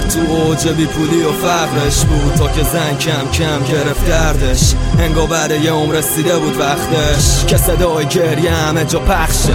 تو اوج بی پولی و فقرش بود تا که زن کم کم گرفت دردش. انگار برای یه عمر رسیده بود وقتش که صدای گریه همه جا پخشه.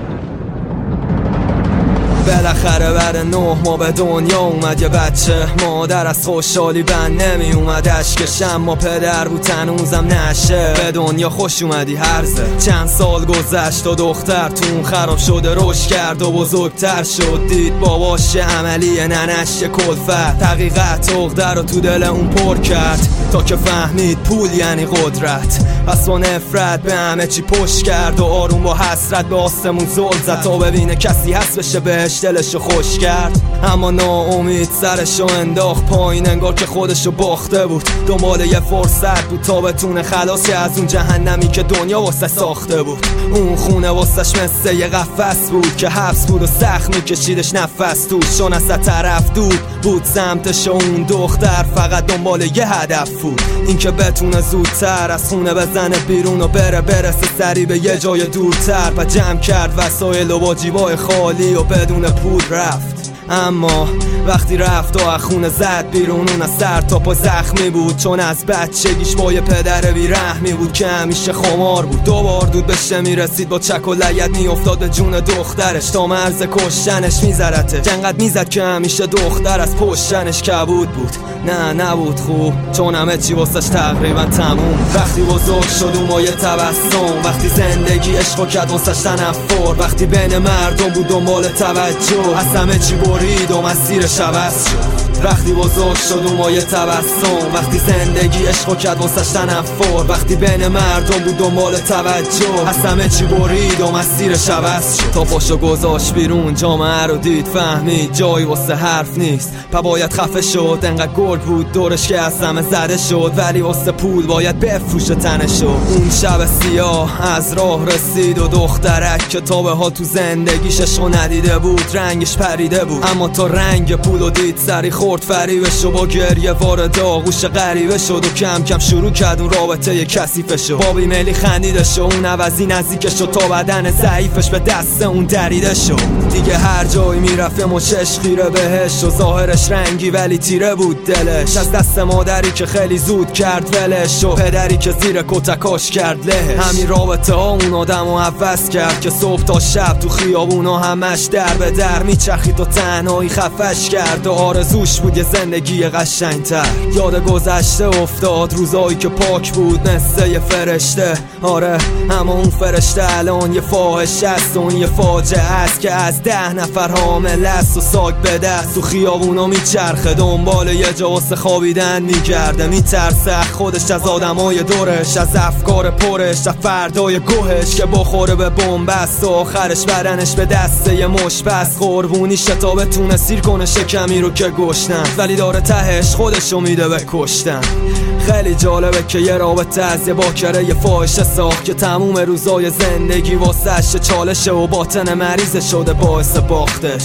بالاخره بعد 9 ماه به دنیا اومد یه بچه. مادر از خوشحالی بند نمی اومد اشکش، اما پدر بود هنوزم نشه. به دنیا خوش اومدی هرزه. چند سال گذشت و دختر تو اون خراب شده رشد کرد و بزرگتر شد. دید باباش عملی ننش کلفت، حقیقت عقده رو تو دل اون پر کرد تا که فهمید پول یعنی قدرت. پس با نفرت به همه چی پشت کرد و آروم با حسرت به آسمون زل زد تا ببینه کسی هست بشه بهش دلشو خوش کرد. اما ناامید سرشو انداخت پایین، انگار که خودشو باخته بود. دنبال یه فرصت بود تا بتونه خلاصی از اون جهنمی که دنیا واسه ساخته بود. اون خونه واسش مثل یه قفس بود که حبس بود و سخت میکشیدش نفس توش، چون از طرف دود بود سمتش. اون دختر فقط دنبال یه هدف بود، این که بتونه زودتر از خونه بزنه بیرون و برسه سری به یه جای دورتر. و جمع کرد وسایل و با جیبای خالی و بدون پول رفت. اما وقتی رفت و از خونه زد بیرون، اون از سر تا پا زخمی بود، چون از بچگیش با یه پدر بیرحمی بود که همیشه خمار بود. 2 بار دود بشه میرسید با چک و لگد میافتاد به جون دخترش تا مرز کشتنش میزرته. جنقد میزد که همیشه دختر از پشتنش کبود بود. نه نبود خوب، چون همه چی واسش تقریبا تموم. وقتی بزرگ شد اون با یه تبسم، وقتی زندگی عشق کرد واسش تنفر، وقتی بین مردم بود دنبال توجه، از همه چی برید و مسیرش عوض شد. وقتی بزرگ شد اون با یه تبسم، وقتی زندگی عشق کرد واسش تنفر، وقتی بین مردم بود دنبال توجه، از همه چی برید و مسیرش عوض شد. تا پاشو گذاشت بیرون جامعه رو دید، فهمید جایی واسه حرف نیست. پا باید خفه شد، انقدر گرگ بود دورش که از همه زده شد، ولی واسه پول باید بفروشه تنشو. اون شب سیاه از راه رسید و دخترک که تا به ها تو زندگیش عشقو ندیده بود رنگش پریده بود. اما تا رنگ پولو دید سری خورد فریبش و با گریه وارد آغوش غریبه شد و کم کم شروع کرد اون رابطه ی کثیفش. با بیمیلی خندیدش و اون عوضی نزدیکش شد تا بدن ضعیفش به دست اون دریده شد. دیگه هر جایی میرفت مشش خیره بهش و ظاهرش رنگی ولی تیره بود دلش. از دست مادری که خیلی زود کرد ولش و پدری که زیر کتکاش کرد لهش. همین رابطه ها اون آدمو عوض کرد که صبح تا شب تو خیابونا همش در به در میچرخید و تنهایی خفش کرد و آرزوش بود یه زندگی قشنگتر. یاد گذشته افتاد روزایی که پاک بود مثل یه فرشته. آره اما اون فرشته الان یه فاحش است و اون یه فاجعه است که از 10 نفر حامل است و ساک به دست تو خیابونا میچرخه دنبال یه جا واسه خوابیدن میگرده. میترسه خودش از آدمای دورش، از افکار پرش، از فردای گوهش که بخوره به بنبست و آخرش بدنش به دسته یه مشبست. قربونی تا بتونه سیر کنه شکمی رو که گشتن، ولی داره تهش خودشو میده به کشتن. خیلی جالبه که یه رابطه از یه باکره یه فاحشه ساخت که تموم روزای زندگی واسش چالشه و باطن مریض شده باعث باختش.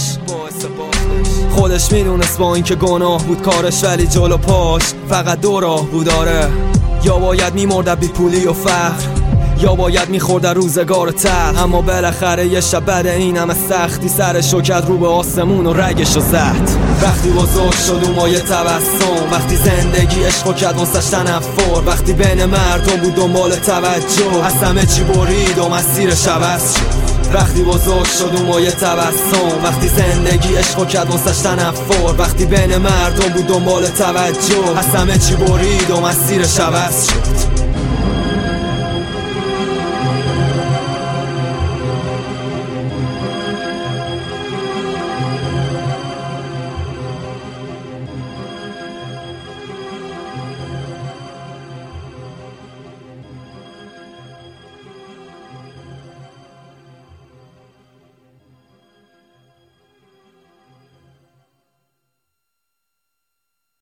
خودش میدونست با این که گناه بود کارش، ولی جلو پاش فقط 2 راه بود. آره یا باید میمرد بی پولی و فقر، یا باید میخورد روزگار تر. اما بالاخره یه شب بعد این همه سختی سرشو کرد رو به آسمون و رگشو زد. وقتی بزرگ شد اون با یه تبسم، وقتی زندگی عشق کرد واسش تنفر، وقتی بین مردم بود دنبال توجه، از همه چی برید و مسیرش عوض شد. وقتی بزرگ شد اون با یه تبسم، وقتی زندگی عشق کرد واسش تنفر، وقتی بین مردم بود دنبال توجه، از همه چی برید و مسیرش عوض شد.